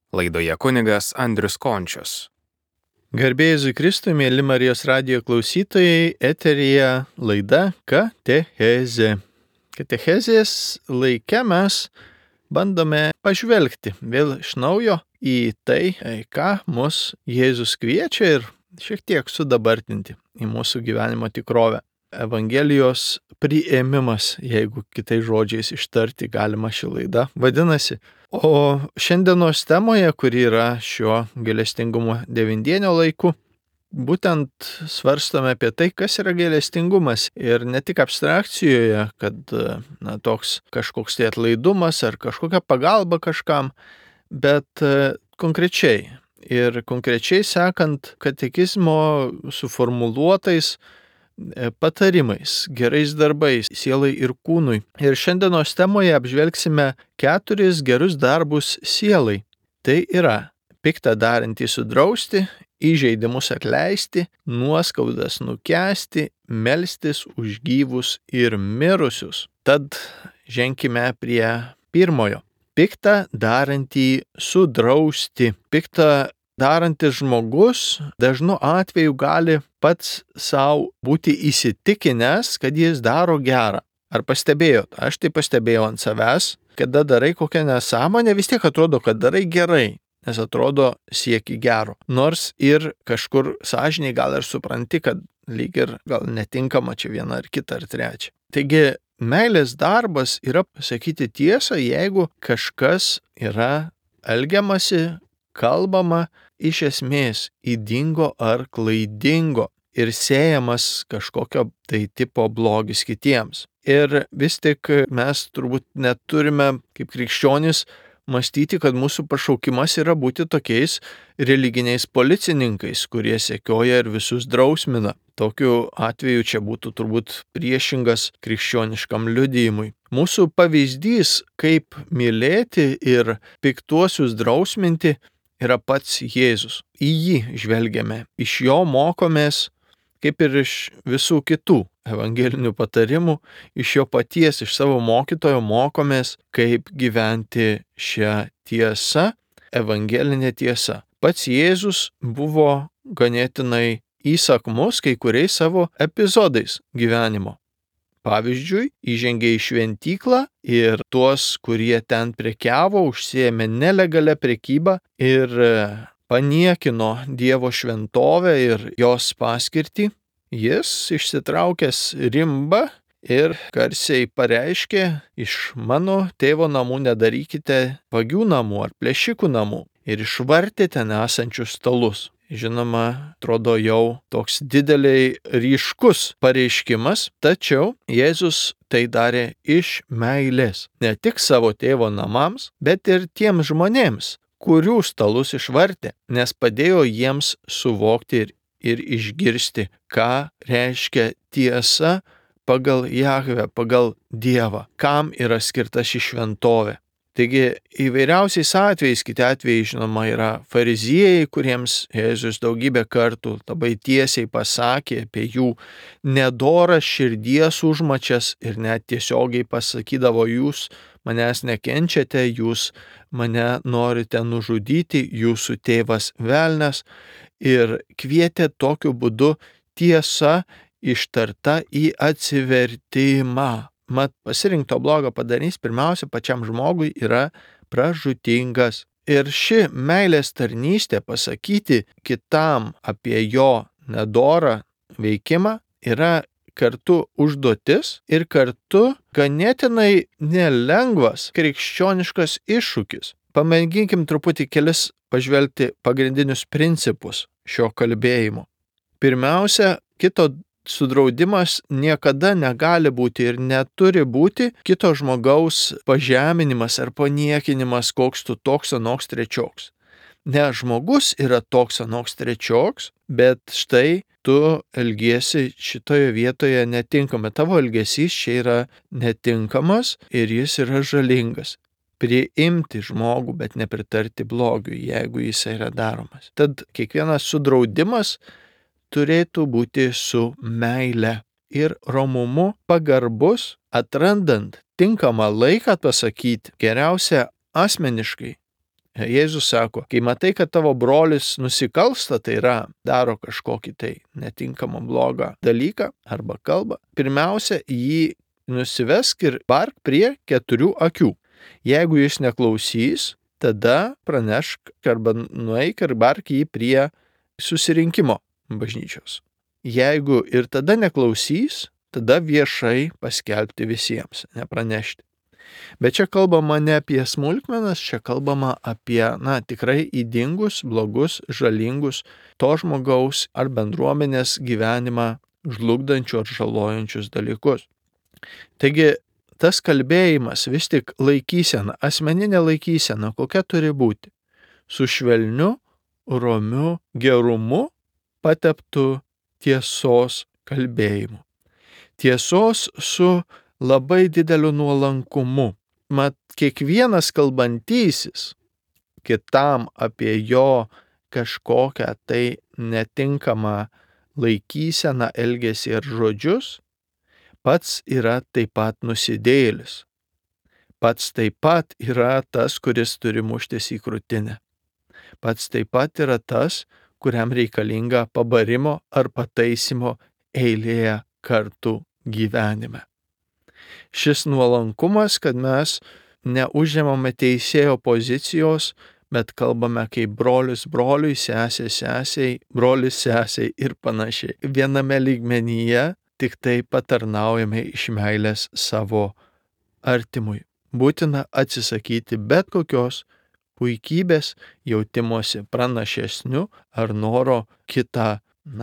Laidoje kunigas Andrius Končius. Garbė Jėzui Kristui, mėly Marijos radijo klausytojai, eteryje laida Katechezė. Katechezės laike mes bandome pažvelgti vėl iš naujo į tai, ką mus Jėzus kviečia ir šiek tiek sudabartinti į mūsų gyvenimo tikrovę. Evangelijos priėmimas, jeigu kitais žodžiais ištarti galima ši laida, vadinasi. O šiandienos temoje, kuri yra šio gailestingumo devindienio laiku, būtent svarstome apie tai, kas yra gailestingumas. Ir ne tik abstrakcijoje, kad toks kažkoks tai atlaidumas ar kažkokia pagalba kažkam, bet konkrečiai. Ir konkrečiai sekant katekizmo suformuluotais patarimais, gerais darbais sielai ir kūnui. Ir šiandienos temoje apžvelgsime 4 gerus darbus sielai. Tai yra piktą darantį sudrausti, įžeidimus atleisti, nuoskaudas nukęsti, melstis už gyvus ir mirusius. Tad ženkime prie pirmojo. Piktą darantį sudrausti. Piktą darantis žmogus dažnu atveju gali pats savo būti įsitikinęs, kad jis daro gerą. Ar pastebėjot? Aš tai pastebėjau ant savęs, kada darai kokią nesąmonę, vis tiek atrodo, kad darai gerai, nes atrodo sieki gero. Nors ir kažkur sąžiniai gal ir supranti, kad lyg ir gal netinkama čia viena ar kita ar trečia. Taigi, meilės darbas yra pasakyti tiesą, jeigu kažkas yra elgiamasi, kalbama iš esmės ydingo ar klaidingo ir siejamas kažkokio tai tipo blogis kitiems. Ir vis tik mes turbūt neturime kaip krikščionys mąstyti, kad mūsų pašaukimas yra būti tokiais religiniais policininkais, kurie sekioja ir visus drausmina. Tokiu atveju čia būtų turbūt priešingas krikščioniškam liudijimui. Mūsų pavyzdys, kaip mylėti ir piktuosius drausminti, yra pats Jėzus. Į jį žvelgiame, iš jo mokomės, kaip ir iš visų kitų evangelinių patarimų, iš jo paties, iš savo mokytojo mokomės, kaip gyventi šią tiesą, evangelinę tiesą. Pats Jėzus buvo ganėtinai įsakmus kai kuriais savo epizodais gyvenimo. Pavyzdžiui, įžengė į šventyklą ir tuos, kurie ten prekiavo, užsiėmė nelegalią prekybą ir paniekino Dievo šventovę ir jos paskirtį. Jis išsitraukęs rimbą ir garsiai pareiškė: iš mano tėvo namų nedarykite vagių namų ar plėšikų namų, ir išvartė ten esančius stalus. Žinoma, atrodo jau toks dideliai ryškus pareiškimas, tačiau Jėzus tai darė iš meilės. Ne tik savo tėvo namams, bet ir tiems žmonėms, kurių stalus išvartė, nes padėjo jiems suvokti ir išgirsti, ką reiškia tiesa pagal Jahvę, pagal Dievą, kam yra skirta ši šventovė. Taigi įvairiausiais atvejais, kiti atvejai žinoma yra fariziejai, kuriems Jėzus daugybę kartų labai tiesiai pasakė apie jų nedoras širdies užmačias ir net tiesiogiai pasakydavo: jūs manęs nekenčiate, jūs mane norite nužudyti, jūsų tėvas velnias, ir kvietė tokiu būdu tiesa ištarta į atsivertimą. Mat, pasirinkto blogo padarys pirmiausia pačiam žmogui yra pražūtingas. Ir ši meilės tarnystė pasakyti kitam apie jo nedorą veikimą yra kartu užduotis ir kartu ganėtinai nelengvas krikščioniškas iššūkis. Pamėginkim truputį kelis pažvelgti pagrindinius principus šio kalbėjimo. Pirmiausia, kito sudraudimas niekada negali būti ir neturi būti kito žmogaus pažeminimas ar paniekinimas, koks tu toks anoks trečioks. Ne žmogus yra toks anoks trečioks, bet štai tu elgiesi šitoje vietoje netinkamai. Tavo elgesys čia yra netinkamas ir jis yra žalingas. Priimti žmogų, bet nepritarti blogiui, jeigu jis yra daromas. Tad kiekvienas sudraudimas turėtų būti su meile ir romumu pagarbus, atrandant tinkamą laiką pasakyti, geriausia asmeniškai, Jėzus sako, kai matai, kad tavo brolis nusikalsta, tai yra daro kažkokį tai netinkamą blogą dalyką arba kalbą, pirmiausia, jį nusivesk ir bark prie 4 akių. Jeigu jis neklausys, tada pranešk arba nueik ir bark jį prie susirinkimo bažnyčios. Jeigu ir tada neklausys, tada viešai paskelbti visiems, nepranešti. Bet čia kalbama ne apie smulkmenas, čia kalbama apie, tikrai ydingus, blogus, žalingus to žmogaus ar bendruomenės gyvenimą žlugdančių ar žalojančius dalykus. Taigi, tas kalbėjimas vis tik laikysena, asmeninė laikysena, kokia turi būti? Su švelniu, romiu gerumu pateptu tiesos kalbėjimu. Tiesos su labai dideliu nuolankumu. Mat, kiekvienas kalbantysis kitam apie jo kažkokią tai netinkamą laikyseną, elgesį ir žodžius, pats yra taip pat nusidėjėlis. Pats taip pat yra tas, kuris turi muštis į krūtinę. Pats taip pat yra tas, kuriam reikalinga pabarimo ar pataisymo eilėje kartų gyvenime. Šis nuolankumas, kad mes neužimame teisėjo pozicijos, bet kalbame kaip brolis broliui, sesė sesiai, brolis sesiai ir panašiai. Viename lygmenyje tik tai patarnaujame iš meilės savo artimui. Būtina atsisakyti bet kokios puikybės, jautimosi pranašesniu ar noro kitą,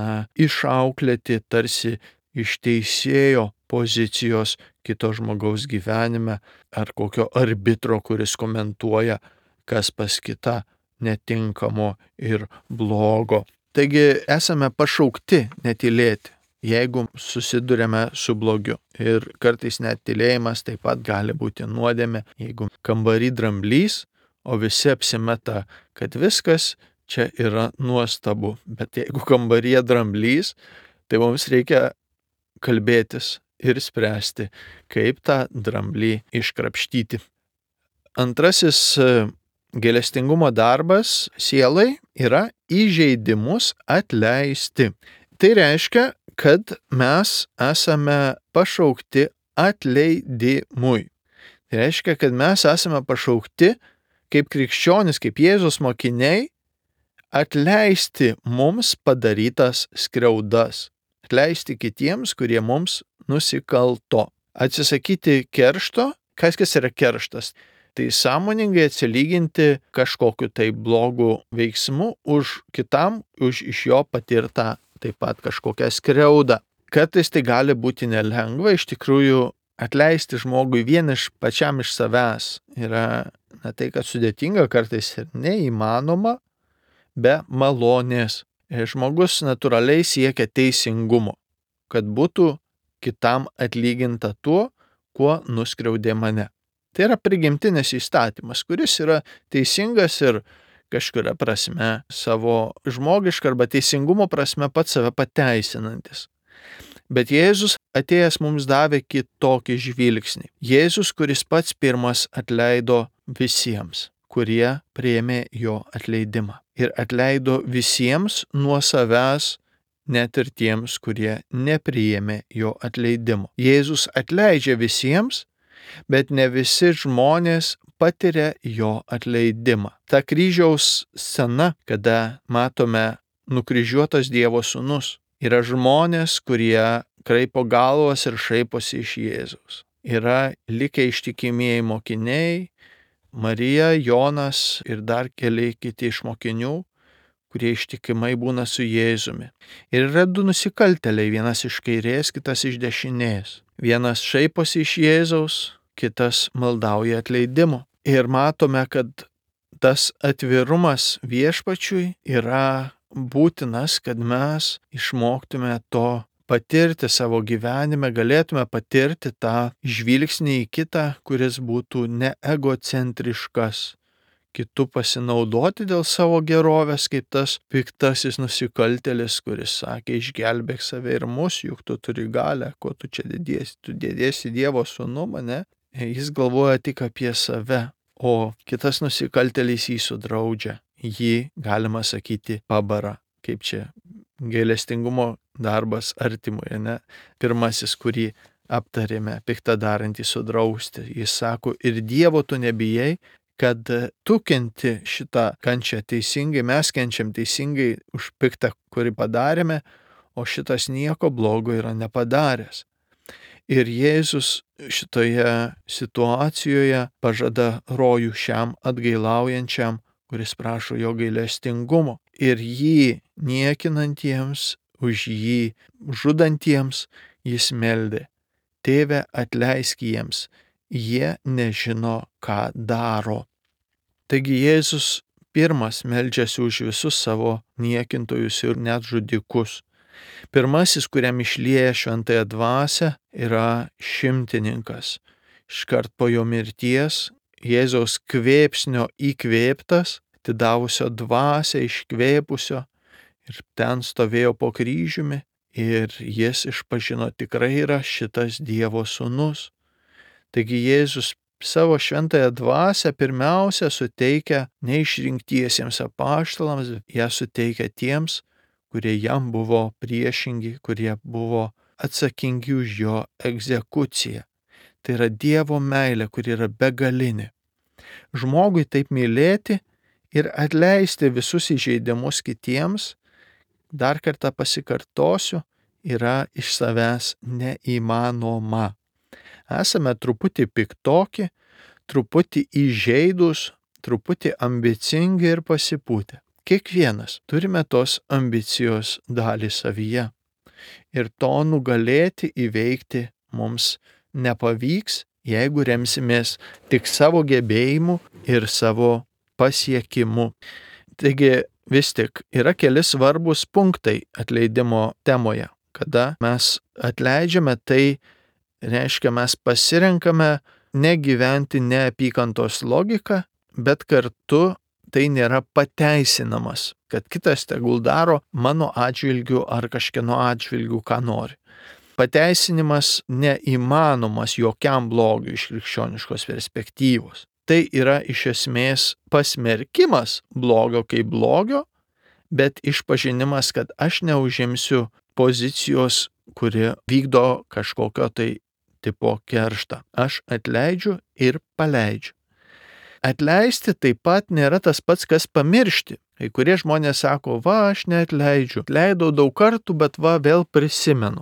išauklėti tarsi iš teisėjo pozicijos kito žmogaus gyvenime ar kokio arbitro, kuris komentuoja, kas pas kitą netinkamo ir blogo. Taigi esame pašaukti netylėti, jeigu susidurėme su blogiu. Ir kartais net tylėjimas taip pat gali būti nuodėmė, jeigu kambary dramblys, o visi apsimeta, kad viskas čia yra nuostabu. Bet jeigu kambaryje dramblys, tai mums reikia kalbėtis ir spręsti, kaip tą dramblį iškrapštyti. Antrasis gailestingumo darbas sielai yra įžeidimus atleisti. Tai reiškia, kad mes esame pašaukti atleidimui. Tai reiškia, kad mes esame pašaukti kaip krikščionis, kaip Jėzaus mokiniai, atleisti mums padarytas skriaudas. Atleisti kitiems, kurie mums nusikalto. Atsisakyti keršto. Kas yra kerštas? Tai sąmoningai atsilyginti kažkokiu tai blogu veiksmu kitam už iš jo patirtą taip pat kažkokią skriaudą. Kartais tai gali būti nelengva, iš tikrųjų atleisti žmogui pačiam iš savęs yra tai, kad sudėtinga, kartais ir neįmanoma be malonės. Žmogus natūraliai siekia teisingumo, kad būtų kitam atlyginta tuo, kuo nuskriaudė mane. Tai yra prigimtinis įstatymas, kuris yra teisingas ir kažkuria prasme savo žmogiška arba teisingumo prasme pats save pateisinantis. Bet Jėzus atėjęs mums davė kitokį žvilgsnį. Jėzus, kuris pats pirmas atleido visiems, kurie priėmė jo atleidimą. Ir atleido visiems nuo savęs, net ir tiems, kurie nepriėmė jo atleidimo. Jėzus atleidžia visiems, bet ne visi žmonės patiria jo atleidimą. Ta kryžiaus scena, kada matome nukryžiuotas Dievo sūnus, yra žmonės, kurie kraipo galvas ir šaiposi iš Jėzaus. Yra likę ištikimieji mokiniai, Marija, Jonas ir dar keli kiti iš mokinių, kurie ištikimai būna su Jėzumi. Ir yra du nusikaltėliai, vienas iš kairės, kitas iš dešinės. Vienas šaiposi iš Jėzaus, kitas maldauja atleidimo. Ir matome, kad tas atvirumas viešpačiui yra būtinas, kad mes išmoktume to patirti savo gyvenime, galėtume patirti tą žvilgsnį į kitą, kuris būtų ne egocentriškas, kitų pasinaudoti dėl savo gerovės, kaip tas piktasis nusikaltėlis, kuris sakė, išgelbėk save ir mus, juk tu turi galią, ko tu čia dėdiesi, tu dėdiesi Dievo sūnum, ne? Jis galvoja tik apie save, o kitas nusikaltėlis jį sudraudžia, jį, galima sakyti, pabara. Kaip čia gailestingumo darbas artimui, ne? Pirmasis, kurį aptarėme, piktą darantį sudrausti. Jis sako, ir Dievo tu nebijai, kad tu kenti šitą kančią teisingai, mes kenčiam teisingai už piktą, kurį padarėme, o šitas nieko blogo yra nepadaręs. Ir Jėzus šitoje situacijoje pažada rojų šiam atgailaujančiam, kuris prašo jo gailestingumo. Ir jį niekinantiems, už jį žudantiems jis meldė: Tėve, atleisk jiems, jie nežino, ką daro. Taigi Jėzus pirmas meldžiasi už visus savo niekintojus ir net žudikus. Pirmasis, kuriam išlieja šventąją dvasią, yra šimtininkas. Iškart po jo mirties Jėzaus kvėpsnio įkvėptas, atidavusio dvasią iškvėpusio, ir ten stovėjo po kryžiumi, ir jis išpažino, tikrai yra šitas Dievo sūnus. Taigi Jėzus savo šventąją dvasią pirmiausia suteikia neišrinktiesiems apaštalams, ją suteikia tiems, kurie jam buvo priešingi, kurie buvo atsakingi už jo egzekuciją. Tai yra Dievo meilė, kuri yra begalinė. Žmogui taip mylėti ir atleisti visus įžeidimus kitiems, dar kartą pasikartosiu, yra iš savęs neįmanoma. Esame truputį piktoki, truputį įžeidus, truputį ambicingi ir pasipūtę. Kiekvienas turime tos ambicijos dalį savyje. Ir to nugalėti, įveikti mums nepavyks, jeigu remsimės tik savo gebėjimu ir savo pasiekimu. Taigi vis tik yra keli svarbus punktai atleidimo temoje. Kada mes atleidžiame, tai reiškia, mes pasirenkame negyventi neapykantos logiką, bet kartu tai nėra pateisinamas, kad kitas tegul daro mano atžvilgiu ar kažkieno atžvilgiu, ką nori. Pateisinimas neįmanomas jokiam blogiui iš krikščioniškos perspektyvos. Tai yra iš esmės pasmerkimas blogio kaip blogio, bet išpažinimas, kad aš neužimsiu pozicijos, kuri vykdo kažkokio tai tipo kerštą. Aš atleidžiu ir paleidžiu. Atleisti taip pat nėra tas pats, kas pamiršti. Kai kurie žmonės sako, aš neatleidžiu. Atleidau daug kartų, bet vėl prisimenu.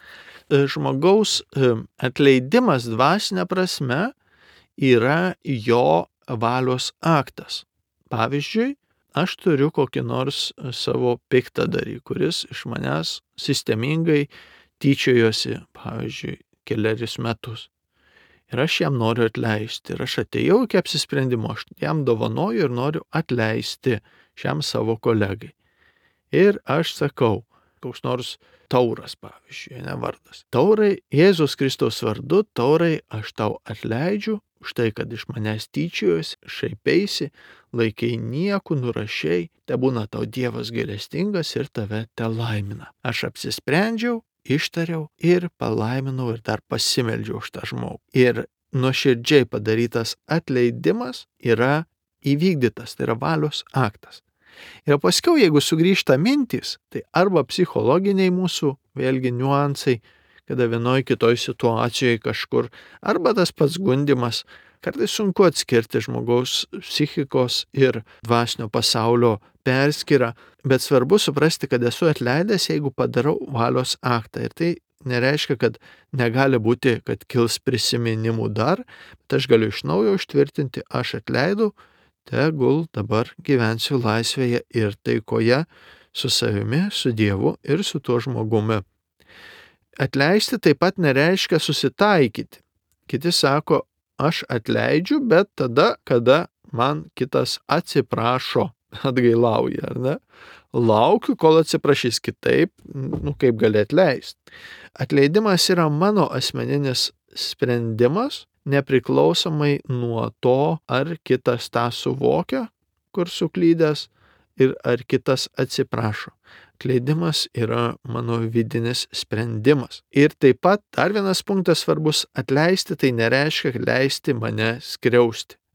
Žmogaus atleidimas dvasinė prasme yra jo valios aktas. Pavyzdžiui, aš turiu kokį nors savo piktadarį, kuris iš manęs sistemingai tyčiojosi, pavyzdžiui, kelerius metus. Ir aš jam noriu atleisti. Ir aš atėjau iki apsisprendimo, aš jam dovanoju ir noriu atleisti šiam savo kolegai. Ir aš sakau, koks nors Tauras, pavyzdžiui, ne vardas. Taurai, Jėzus Kristaus vardu, Taurai, aš tau atleidžiu už tai, kad iš manęs tyčiojosi, šaipeisi, laikai niekų, nurašiai, te būna tau Dievas gailestingas ir tave te laimina. Aš apsisprendžiau, ištariau ir palaiminau ir dar pasimeldžiau už tą žmogų. Ir nuoširdžiai padarytas atleidimas yra įvykdytas, tai yra valios aktas. Ir paskiau, jeigu sugrįžta mintys, tai arba psichologiniai mūsų, vėlgi niuansai, kada vienoje kitoje situacijoje kažkur, arba tas pats gundimas, kartais sunku atskirti žmogaus psichikos ir dvasinio pasaulio perskyrą, bet svarbu suprasti, kad esu atleidęs, jeigu padarau valios aktą. Ir tai nereiškia, kad negali būti, kad kils prisiminimų dar, bet aš galiu iš naujo užtvirtinti, aš atleidau, tegul dabar gyvensiu laisvėje ir taikoje su savimi, su Dievu ir su tuo žmogumi. Atleisti taip pat nereiškia susitaikyti. Kiti sako, aš atleidžiu, bet tada, kada man kitas atsiprašo, atgailauja, ar ne? Laukiu, kol atsiprašys, kitaip, kaip gali atleisti. Atleidimas yra mano asmeninis sprendimas, nepriklausomai nuo to, ar kitas tą suvokia, kur suklydęs, ir ar kitas atsiprašo. Atleidimas yra mano vidinis sprendimas. Ir taip pat dar vienas punktas svarbus, atleisti tai nereiškia leisti mane skriausti.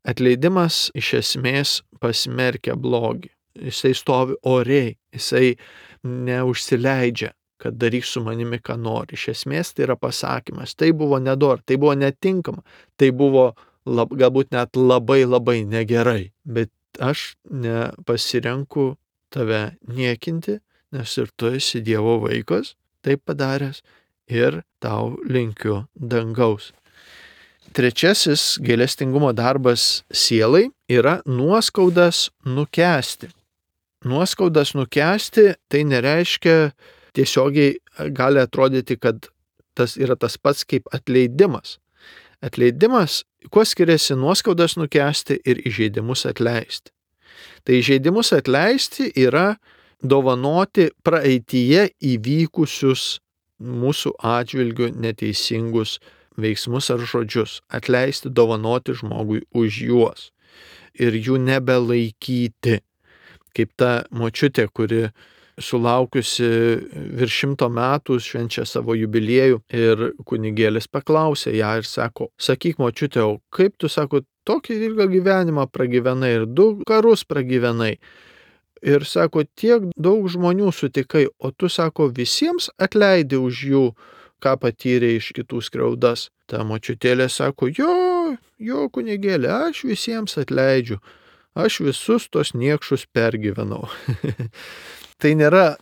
Atleidimas iš esmės pasmerkia blogį. Jisai stovi oriai, jisai neužsileidžia, kad daryk su manimi, ką nori. Iš esmės tai yra pasakymas. Tai buvo nedor, tai buvo netinkama, tai buvo galbūt net labai labai negerai. Bet aš nepasirenku tave niekinti, nes ir tu esi Dievo vaikas, taip padaręs, ir tau linkiu dangaus. Trečiasis gailestingumo darbas sielai yra nuoskaudas nukęsti. Nuoskaudas nukęsti tai nereiškia tiesiogiai gali atrodyti, kad tas yra tas pats kaip atleidimas. Atleidimas, kuo skiriasi nuoskaudas nukęsti ir įžeidimus atleisti. Tai įžeidimus atleisti yra dovanoti praeityje įvykusius mūsų atžvilgių neteisingus veiksmus ar žodžius, atleisti, dovanoti žmogui už juos ir jų nebelaikyti. Kaip ta močiutė, kuri sulaukusi virš 100 metų švenčia savo jubiliejų ir kunigėlis paklausė ją ir sako, sakyk močiutė, o kaip tu, sako, tokį ilgą gyvenimą pragyvenai ir 2 karus pragyvenai. Ir sako, tiek daug žmonių sutikai, o tu, sako, visiems atleidi už jų, ką patyrė iš kitų skriaudas. Ta močiutėlė sako, jo kunigėlė, aš visiems atleidžiu, aš visus tos niekšus pergyvenau. Tai nėra,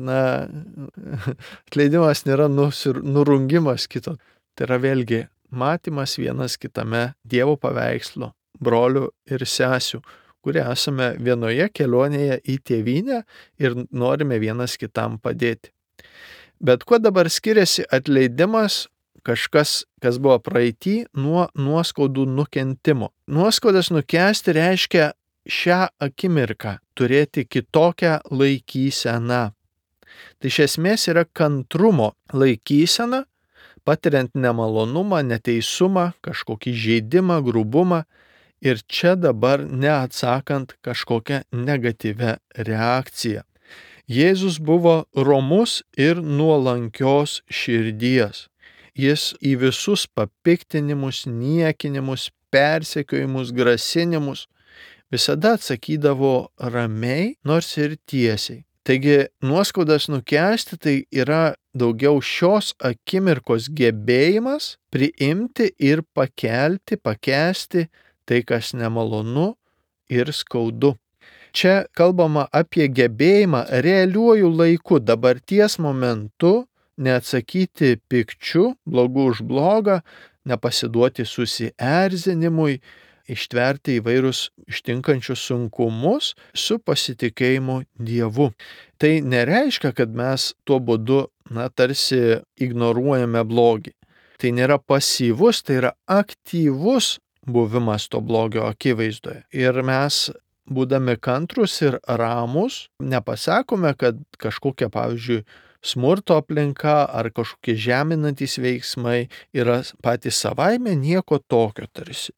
atleidimas nėra nurungimas kito. Tai yra vėlgi matymas vienas kitame Dievo paveikslo, brolių ir sesių, kurie esame vienoje kelionėje į tėvynę ir norime vienas kitam padėti. Bet kuo dabar skiriasi atleidimas, kažkas, kas buvo praeity, nuo nuoskaudų nukentimo? Nuoskaudas nukęsti reiškia šią akimirką turėti kitokią laikyseną. Tai iš esmės yra kantrumo laikysena, patiriant nemalonumą, neteisumą, kažkokį žeidimą, grubumą ir čia dabar neatsakant kažkokią negatyvę reakciją. Jėzus buvo romus ir nuolankios širdies. Jis į visus papiktinimus, niekinimus, persekiojimus, grasinimus visada atsakydavo ramiai, nors ir tiesiai. Taigi nuoskaudas nukęsti tai yra daugiau šios akimirkos gebėjimas priimti ir pakęsti tai, kas nemalonu ir skaudu. Čia kalbama apie gebėjimą realiuoju laiku, dabarties momentu, neatsakyti pikčiu, blogu už blogą, nepasiduoti susierzinimui, ištverti įvairius ištinkančius sunkumus su pasitikėjimu Dievu. Tai nereiškia, kad mes tuo būdu, tarsi ignoruojame blogį. Tai nėra pasyvus, tai yra aktyvus buvimas to blogio akivaizdoje. Ir mes, būdami kantrus ir ramus, nepasakome, kad kažkokia, pavyzdžiui, smurto aplinka ar kažkokie žeminantys veiksmai yra patys savaime nieko tokio tarsi.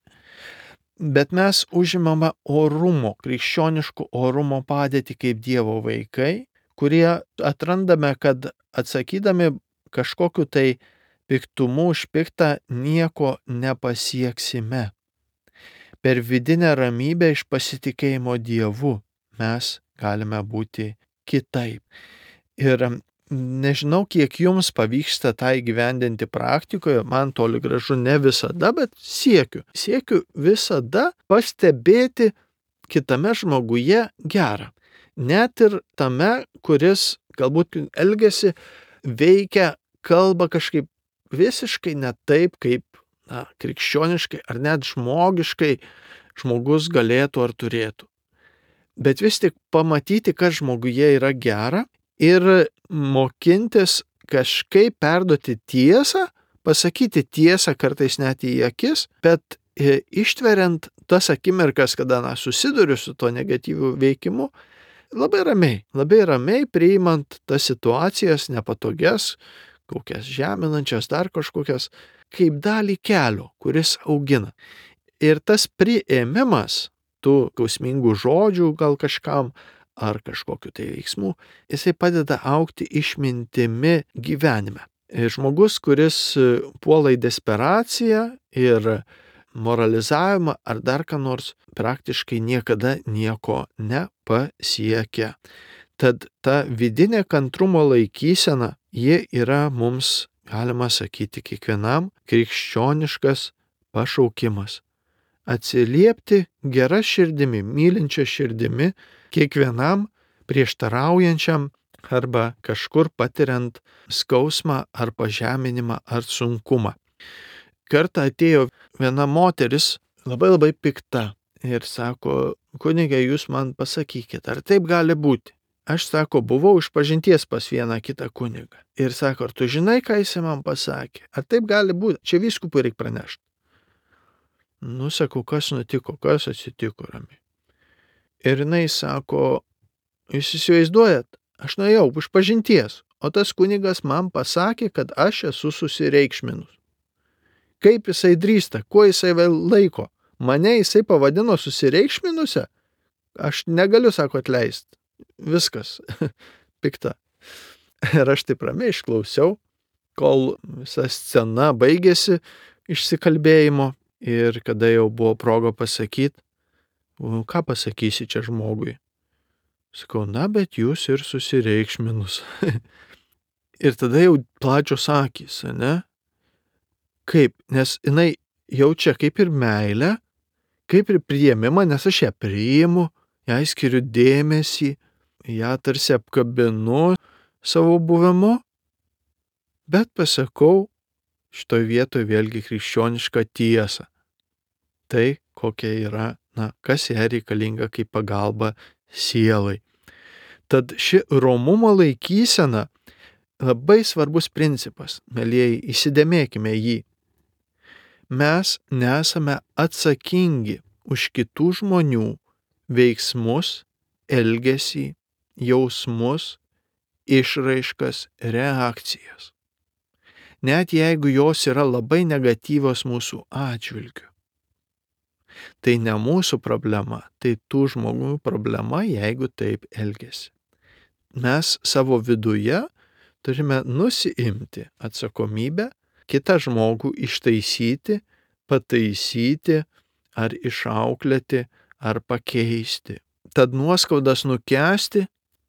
Bet mes užimame orumo, krikščioniško orumo padėtį kaip Dievo vaikai, kurie atrandame, kad atsakydami kažkokiu tai piktumu už piktą nieko nepasieksime. Per vidinę ramybę iš pasitikėjimo Dievu mes galime būti kitaip. Ir nežinau, kiek jums pavyksta tą įgyvendinti praktikoje, man toli gražu ne visada, bet siekiu. Siekiu visada pastebėti kitame žmoguje gerą. Net ir tame, kuris galbūt elgiasi, veikia, kalba kažkaip visiškai ne taip, kaip krikščioniškai ar net žmogiškai žmogus galėtų ar turėtų. Bet vis tik pamatyti, kas žmoguje yra gera ir mokintis kažkaip perduoti tiesą, pasakyti tiesą kartais net į akis, bet ištveriant tas akimirkas, kada susiduriu su to negatyviu veikimu, labai ramiai priimant tas situacijas nepatogias, kokias žeminančias, dar kažkokias, kaip dalį kelio, kuris augina. Ir tas priėmimas tų skausmingų žodžių gal kažkam ar kažkokiu tai veiksmu, jisai padeda augti išmintimi gyvenime. Žmogus, kuris puola į desperaciją ir moralizavimą ar dar ką nors, praktiškai niekada nieko nepasiekia. Tad ta vidinė kantrumo laikysena, ji yra mums, galima sakyti, kiekvienam krikščioniškas pašaukimas. Atsiliepti gera širdimi, mylinčia širdimi kiekvienam prieštaraujančiam arba kažkur patiriant skausmą ar pažeminimą ar sunkumą. Kartą atėjo viena moteris labai pikta ir sako, kunige, jūs man pasakykit, ar taip gali būti? Aš, sako, buvau išpažinties pas vieną kitą kunigą. Ir sako, ar tu žinai, ką jis man pasakė? Ar taip gali būti? Čia vyskupui reikia pranešti. Sakau, kas nutiko, kas atsitiko ramiai. Ir jinai sako, jūs įsivaizduojat, aš nuėjau išpažinties, o tas kunigas man pasakė, kad aš esu susireikšminus. Kaip jisai drįsta, kuo jisai vėl laiko? Mane jisai pavadino susireikšminusią? Aš negaliu, sako, atleisti. Viskas, pikta. Ir aš taip ramiai išklausiau, kol visa scena baigėsi išsikalbėjimo ir kada jau buvo proga pasakyti, ką pasakysi čia žmogui? Sakau, na, bet jūs ir susireikšminus. Ir tada jau plačios akys, ne? Kaip? Nes jinai jaučia kaip ir meilę, kaip ir priėmimą, nes aš ją priimu, jai skiriu dėmesį, ją tarsi apkabinu savo buvimu, bet pasakau šitoj vietoje vėlgi krikščionišką tiesą. Tai kokia yra, kas ją reikalinga kaip pagalba sielai. Tad ši romumo laikysena labai svarbus principas, mielieji, įsidėmėkime jį. Mes nesame atsakingi už kitų žmonių veiksmus, elgesį, jausmus, išraiškas, reakcijas. Net jeigu jos yra labai negatyvios mūsų atžvilgiu. Tai ne mūsų problema, tai tų žmonių problema, jeigu taip elgiasi. Mes savo viduje turime nusiimti atsakomybę, kitą žmogų ištaisyti, pataisyti ar išauklėti ar pakeisti. Tad nuoskaudas nukęsti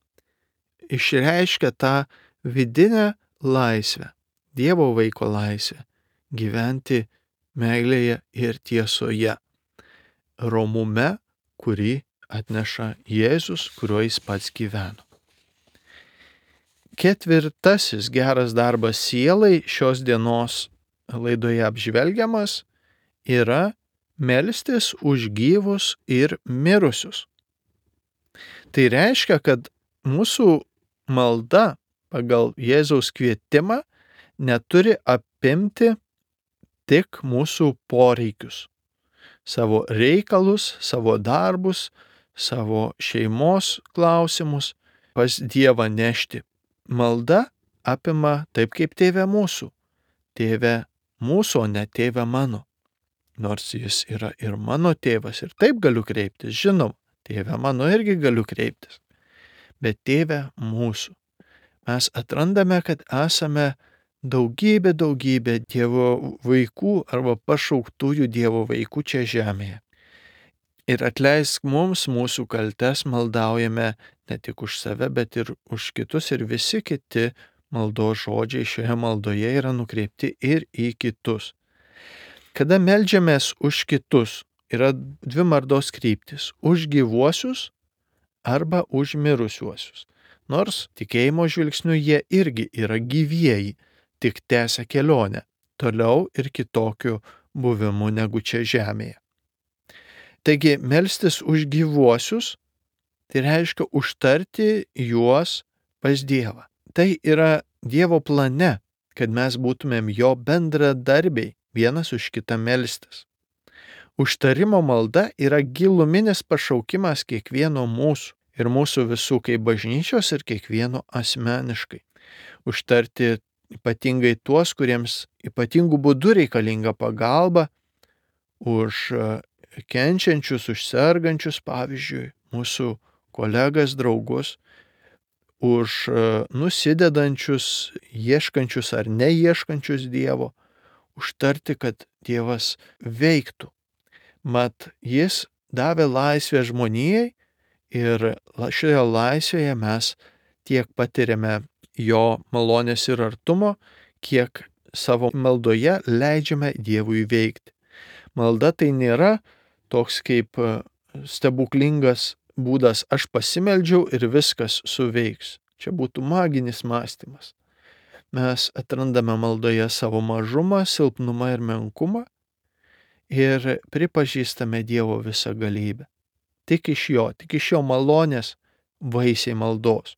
išreiškia tą vidinę laisvę, Dievo vaiko laisvę, gyventi meilėje ir tiesoje, romume, kurį atneša Jėzus, kuriuo jis pats gyveno. Ketvirtasis geras darbas sielai šios dienos laidoje apžvelgiamas yra melstis už gyvus ir mirusius. Tai reiškia, kad mūsų malda pagal Jėzaus kvietimą neturi apimti tik mūsų poreikius, savo reikalus, savo darbus, savo šeimos klausimus pas Dievą nešti. Malda apima taip kaip tėve mūsų, o ne tėve mano. Nors jis yra ir mano tėvas ir taip galiu kreiptis, žinoma, tėve mano irgi galiu kreiptis, bet tėve mūsų. Mes atrandame, kad esame daugybė Dievo vaikų arba pašauktųjų Dievo vaikų čia žemėje. Ir atleisk mums mūsų kaltes, maldaujame ne tik už save, bet ir už kitus, ir visi kiti maldos žodžiai šioje maldoje yra nukreipti ir į kitus. Kada meldžiamės už kitus, yra dvi maldos kryptis – už gyvuosius arba už mirusiuosius. Nors tikėjimo žvilgsniu jie irgi yra gyvieji, tik tęsia kelionę, toliau ir kitokiu buvimu negu čia žemėje. Taigi, melstis už gyvuosius, tai reiškia užtarti juos pas Dievą. Tai yra Dievo plane, kad mes būtumėm jo bendradarbiai, vienas už kitą melstis. Užtarimo malda yra giluminis pašaukimas kiekvieno mūsų ir mūsų visų kaip bažnyčios ir kiekvieno asmeniškai. Užtarti ypatingai tuos, kuriems ypatingų būdų reikalinga pagalba, už kenčiančius, už sergančius, pavyzdžiui, mūsų kolegas, draugus, už nusidedančius, ieškančius ar neieškančius Dievo, užtarti, kad Dievas veiktų. Mat, jis davė laisvę žmonijai ir šioje laisvėje mes tiek patiriame jo malonės ir artumo, kiek savo maldoje leidžiame Dievui veikti. Malda tai nėra toks kaip stebuklingas būdas, aš pasimeldžiau ir viskas suveiks. Čia būtų maginis mąstymas. Mes atrandame maldoje savo mažumą, silpnumą ir menkumą ir pripažįstame Dievo visą galybę. Tik iš jo malonės vaisiai maldos.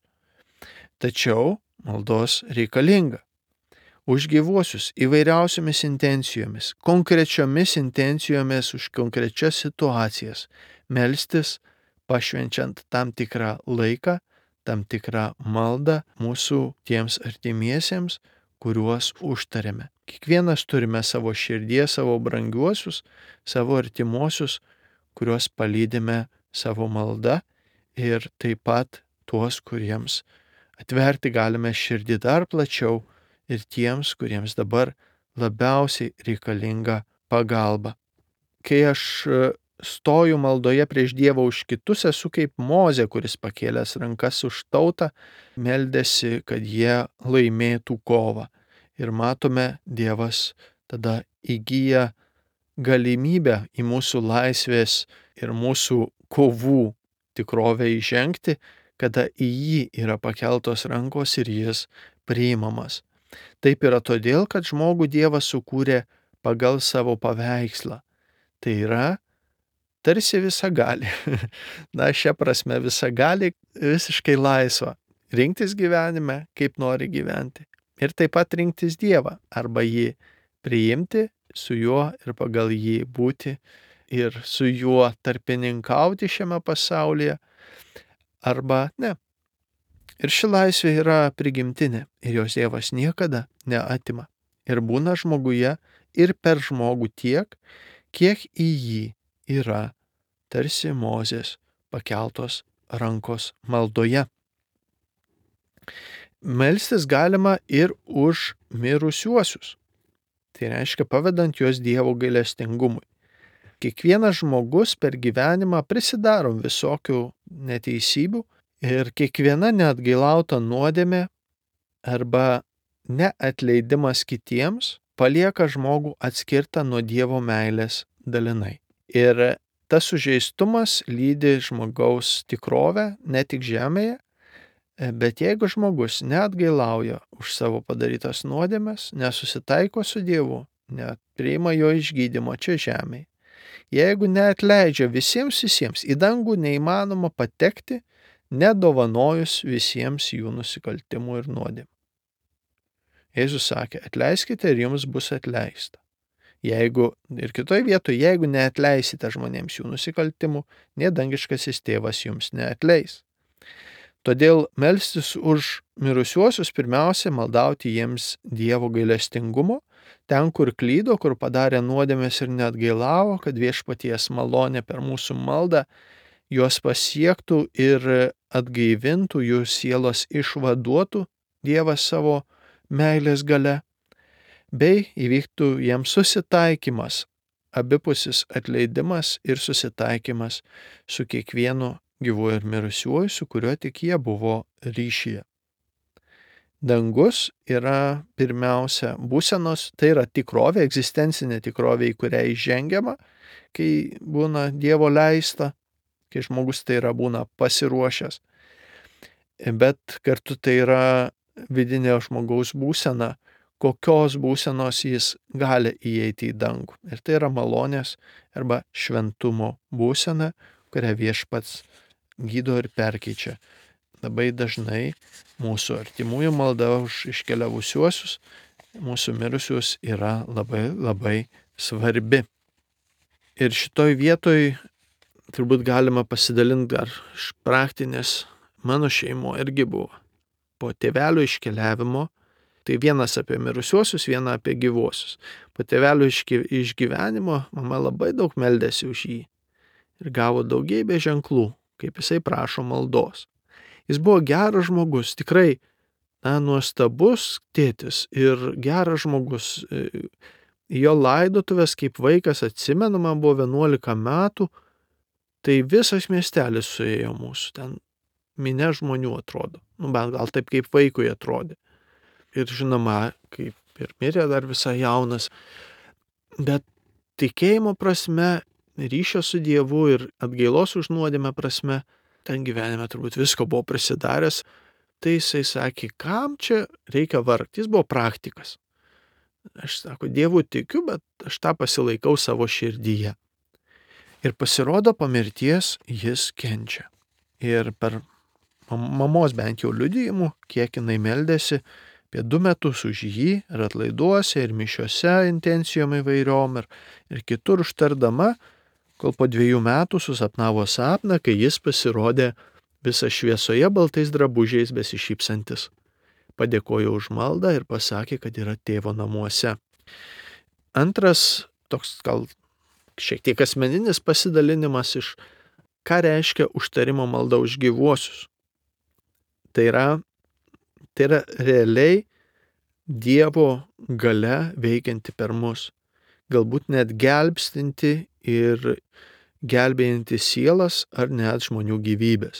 Tačiau maldos reikalinga. Už gyvuosius įvairiausiomis intencijomis, konkrečiomis intencijomis už konkrečias situacijas, melstis, pašvenčiant tam tikrą laiką, tam tikrą maldą mūsų tiems artimiesiems, kuriuos užtarėme. Kiekvienas turime savo širdyje, savo brangiuosius, savo artimuosius, kuriuos palydime savo malda ir taip pat tuos, kuriems atverti galime širdį dar plačiau ir tiems, kuriems dabar labiausiai reikalinga pagalba. Kai aš stoju maldoje prieš Dievą už kitus, esu kaip Mozė, kuris pakėlęs rankas už tautą, meldėsi, kad jie laimėtų kovą. Ir matome, Dievas tada įgyja galimybę į mūsų laisvės ir mūsų kovų tikrovę įžengti, kada į jį yra pakeltos rankos ir jis priimamas. Taip yra todėl, kad žmogų Dievas sukūrė pagal savo paveikslą. Tai yra tarsi visagali. Na, šia prasme visagali, visiškai laisva. Rinktis gyvenime, kaip nori gyventi. Ir taip pat rinktis Dievą. Arba jį priimti, su juo ir pagal jį būti ir su juo tarpininkauti šiame pasaulyje. Arba ne. Ir ši laisvė yra prigimtinė ir jos Dievas niekada neatima. Ir būna žmoguje ir per žmogų tiek, kiek į jį yra tarsi Mozės pakeltos rankos maldoje. Melstis galima ir už mirusiuosius. Tai reiškia pavedant juos Dievo gailestingumui. Kiekvienas žmogus per gyvenimą prisidarom visokių neteisybių ir kiekviena neatgailauta nuodėmė arba neatleidimas kitiems palieka žmogų atskirtą nuo Dievo meilės dalinai. Ir tas sužeistumas lydi žmogaus tikrovę ne tik žemėje, bet jeigu žmogus neatgailauja už savo padarytas nuodėmes, nesusitaiko su Dievu, nepriima jo išgydymo čia žemėje, jeigu neatleidžia visiems, į dangų neįmanoma patekti, nedovanojus visiems jų nusikaltimų ir nuodėmių. Jėzus sakė, atleiskite ir jums bus atleista. Jeigu ir kitoje vietoje, jeigu neatleisite žmonėms jų nusikaltimų, nė dangiškasis tėvas jums neatleis. Todėl melstis už mirusiuosius pirmiausia maldauti jiems Dievo gailestingumo, ten, kur klydo, kur padarė nuodėmes ir neatgailavo, kad viešpaties malonė per mūsų maldą juos pasiektų ir atgaivintų, jų sielos išvaduotų Dievas savo meilės gale, bei įvyktų jiems susitaikymas, abipusis atleidimas ir susitaikymas su kiekvienu gyvuoju ir mirusiuoju, su kuriuo tik jie buvo ryšyje. Dangus yra pirmiausia būsenos, tai yra tikrovė, egzistencinė tikrovė, į kurią įžengiama, kai būna Dievo leista, kai žmogus tai yra būna pasiruošęs. Bet kartu tai yra vidinė žmogaus būsena, kokios būsenos jis gali įeiti į dangų. Ir tai yra malonės arba šventumo būsena, kurią Viešpats gydo ir perkeičia. Labai dažnai mūsų artimųjų malda už iškeliavusiuosius, mūsų mirusius yra labai, labai svarbi. Ir šitoj vietoj turbūt galima pasidalinti dar iš praktinės, mano šeimo irgi buvo. Po tėvelio iškeliavimo, tai vienas apie mirusiuosius, vieną apie gyvuosius. Po tėvelio išgyvenimo mama labai daug meldėsi už jį ir gavo daugybę ženklų, kaip jisai prašo maldos. Jis buvo geras žmogus, tikrai nuostabus tėtis ir geras žmogus, jo laidotuvės kaip vaikas, atsimenu, man buvo 11 metų, tai visas miestelis suėjo mūsų, ten minia žmonių atrodo, bent gal taip kaip vaikui atrodė. Ir žinoma, kaip ir mirė dar visai jaunas, bet tikėjimo prasme, ryšio su Dievu ir atgailos už nuodėmę prasme, ten gyvenime turbūt visko buvo prisidaręs, tai jisai sakė, kam čia reikia vargti, jis buvo praktikas. Aš sako, Dievu tikiu, bet aš tą pasilaikau savo širdyje. Ir pasirodo, po mirties jis kenčia. Ir per mamos bent jau liudijimų, kiek jinai meldėsi, apie 2 metus už jį ir atlaiduose, ir mišiose intencijom įvairiom, ir kitur užtardama, kol po 2 metų susapnavo sapną, kai jis pasirodė visą šviesoje baltais drabužiais besišypsantis. Padėkojo už maldą ir pasakė, kad yra tėvo namuose. Antras, toks gal šiek tiek asmeninis pasidalinimas iš, ką reiškia užtarimo malda už gyvuosius. Tai yra realiai Dievo galia veikianti per mus, galbūt net gelbstinti ir gelbėjanti sielas ar net žmonių gyvybės.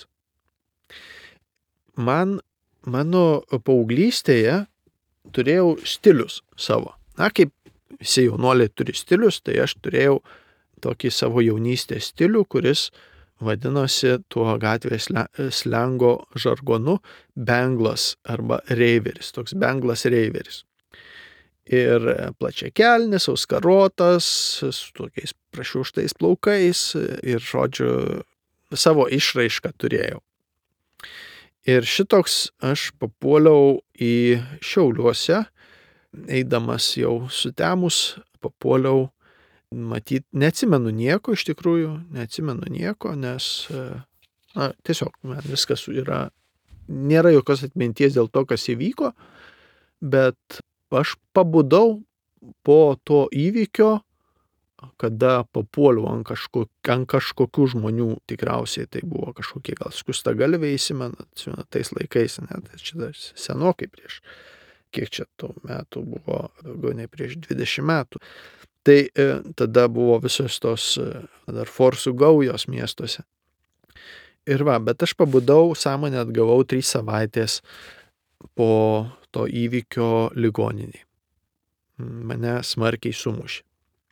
Mano paauglystėje turėjau stilius savo. Na, kaip visi jaunuoliai turi stilius, tai aš turėjau tokį savo jaunystės stilių, kuris vadinosi tuo gatvės slengo žargonu benglas arba reiveris, toks benglas reiveris. Ir plačiakelnis, auskarotas, su tokiais prašiauštais plaukais ir, žodžiu, savo išraišką turėjau. Ir šitoks aš papuoliau į Šiauliuose, eidamas jau sutemus, papuoliau, matyt, neatsimenu nieko iš tikrųjų, nes tiesiog man viskas nėra jokios atminties dėl to, kas įvyko, bet aš pabudau po to įvykio, kada papuoliau ant kažkokių žmonių, tikriausiai tai buvo kažkokie gal skustagalviai, įsimenat, tais laikais, net čia senokai prieš, kiek čia tų metų buvo, daugiau nei prieš 20 metų. Tai tada buvo visos tos dar forsų gaujos miestuose. Ir bet aš pabudau, sąmonę atgavau 3 savaitės po to įvykio ligoninėje. Mane smarkiai sumušė.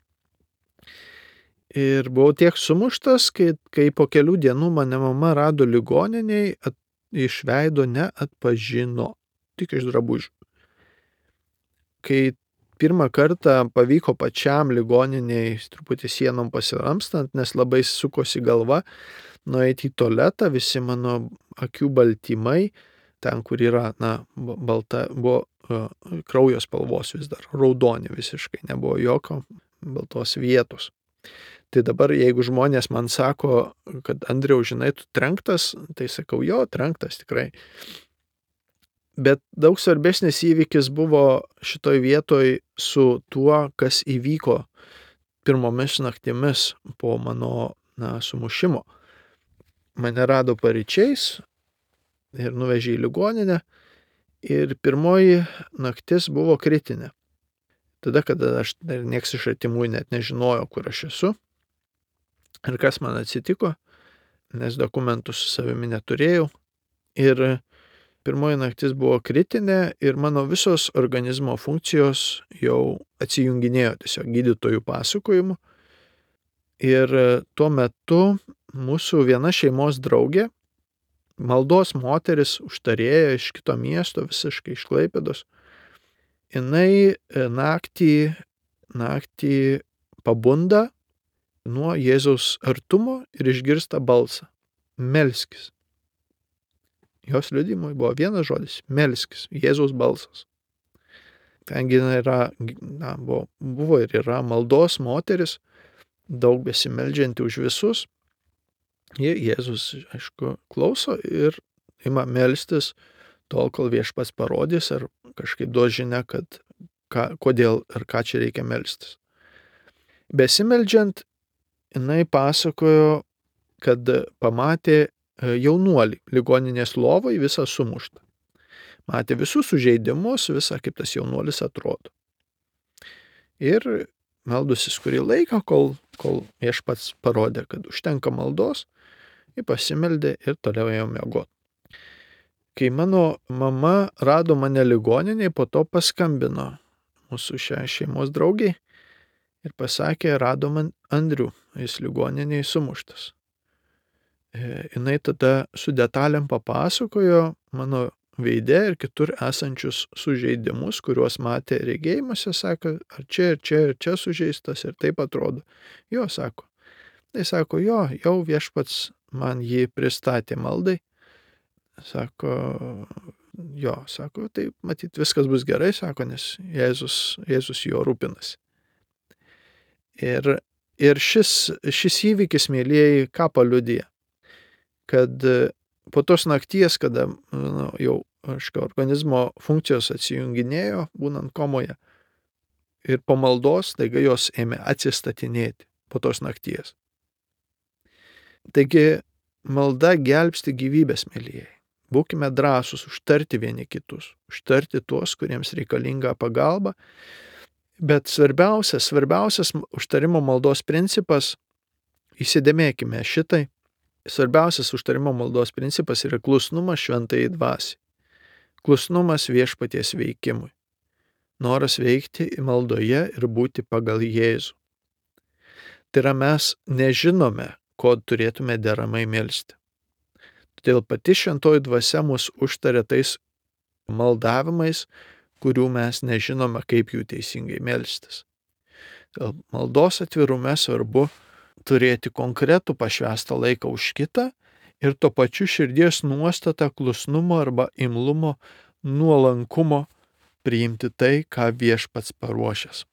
Ir buvau tiek sumuštas, kai po kelių dienų mane mama rado ligoniniai, iš veido neatpažino, tik iš drabužių. Kai pirmą kartą pavyko pačiam ligoniniai truputį sienom pasiramstant, nes labai sukosi galva, nueiti į tualetą, visi mano akių baltymai, ten, kur yra, balta, buvo kraujo spalvos vis dar, raudoni visiškai, nebuvo jokio baltos vietos. Tai dabar, jeigu žmonės man sako, kad Andriau, žinai, tu trenktas, tai sakau, jo, trenktas tikrai. Bet daug svarbesnis įvykis buvo šitoj vietoj su tuo, kas įvyko pirmomis naktimis po mano sumušimo. Mane rado paryčiais ir nuvežė į ligoninę ir pirmoji naktis buvo kritinė. Tada, kada aš dar nieks iš artimųjų net nežinojo, kur aš esu ir kas man atsitiko, nes dokumentų su savimi neturėjau. Ir pirmoji naktis buvo kritinė ir mano visos organizmo funkcijos jau atsijunginėjo tiesiog gydytojų pasakojimu. Ir tuo metu mūsų viena šeimos draugė, maldos moteris, užtarėja iš kito miesto, visiškai iš Klaipėdos, jinai naktį pabunda nuo Jėzaus artumo ir išgirsta balsą – melskis. Jos liudijimui buvo vienas žodis – melskis, Jėzaus balsas. Tengi buvo ir yra maldos moteris, daug besimeldžianti už visus. Jėzus, aišku, klauso ir ima melstis tol, kol viešpats parodys ar kažkaip duos žinia, kad kodėl ir ką čia reikia melstis. Besimeldžiant, jinai pasakojo, kad pamatė jaunuolį ligoninės lovoj visą sumuštą. Matė visus sužeidimus, visą kaip tas jaunuolis atrodo. ir meldusis kurį laiką, kol viešpats parodė, kad užtenka maldos, jis pasimeldė ir toliau ėjo miegoti. Kai mano mama rado mane ligoninėje, po to paskambino mūsų šią šeimos draugiai ir pasakė, rado man Andrių, jis ligoninėje sumuštas. Jinai tada su detalėm papasakojo mano veide ir kitur esančius sužeidimus, kuriuos matė regėjimuose, sako, ar čia ir čia ir čia sužeistas ir taip atrodo. Jo, sako. Tai sako, jo, jau viešpats man jį pristatė maldai. Sako, jo, sako, tai matyt viskas bus gerai, sako, nes Jėzus jo rūpinasi. Ir šis įvykis, mėlyjeji, ką paliudija? Kad po tos nakties, kada jau organizmo funkcijos atsijunginėjo, būnant komoje, ir po maldos, taiga jos ėmė atsistatinėti po tos nakties. Taigi, malda gelbsti gyvybės, mėlyjeji. Būkime drąsūs užtarti vieni kitus, užtarti tuos, kuriems reikalinga pagalba. Bet svarbiausias užtarimo maldos principas, įsidėmėkime šitai, svarbiausias užtarimo maldos principas yra klusnumas šventajai dvasiai. Klusnumas viešpaties veikimui. Noras veikti maldoje ir būti pagal Jėzų. Tai yra mes nežinome, ko turėtume deramai melsti. Todėl pati šventoji dvasia mus užtaria tais maldavimais, kurių mes nežinome, kaip jų teisingai melstis. Maldos atvirume svarbu turėti konkretų pašvęstą laiką už kitą ir tuo pačiu širdies nuostatą klusnumo arba imlumo, nuolankumo priimti tai, ką viešpats paruošęs.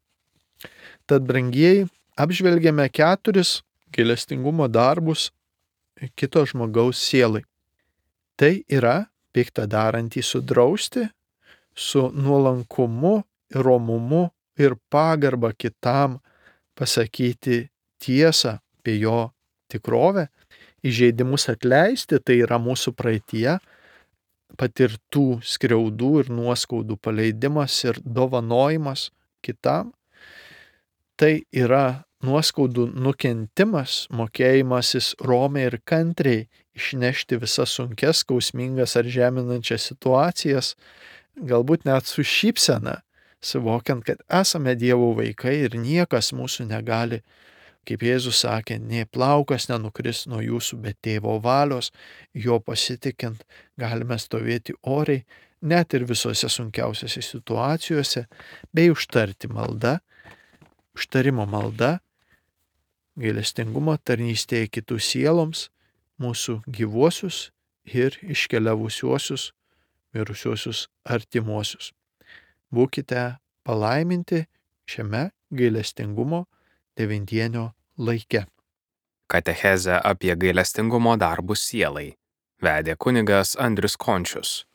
Tad, brangieji, apžvelgėme 4 gailestingumo darbus kito žmogaus sielai. Tai yra piktą darantį sudrausti, su nuolankumu, romumu ir pagarba kitam pasakyti tiesą apie jo tikrovę, įžeidimus atleisti, tai yra mūsų praeityje patirtų skriaudų ir nuoskaudų paleidimas ir dovanojimas kitam. Tai yra nuoskaudų nukentimas, mokėjimasis romiai ir kantriai išnešti visas sunkias, skausmingas ar žeminančias situacijas, galbūt net su šypsena, suvokiant, kad esame Dievo vaikai ir niekas mūsų negali, kaip Jėzus sakė, nė plaukas nenukris nuo jūsų, bet tėvo valios, jo pasitikint galime stovėti oriai, net ir visose sunkiausiose situacijose, bei užtarti malda, užtarimo malda, gailestingumo tarnystėje kitų sieloms, mūsų gyvuosius ir iškeliavusiuosius, mirusiuosius artimuosius. Būkite palaiminti šiame gailestingumo 9-dienio laike. Katechezę apie gailestingumo darbus sielai vedė kunigas Andrius Končius.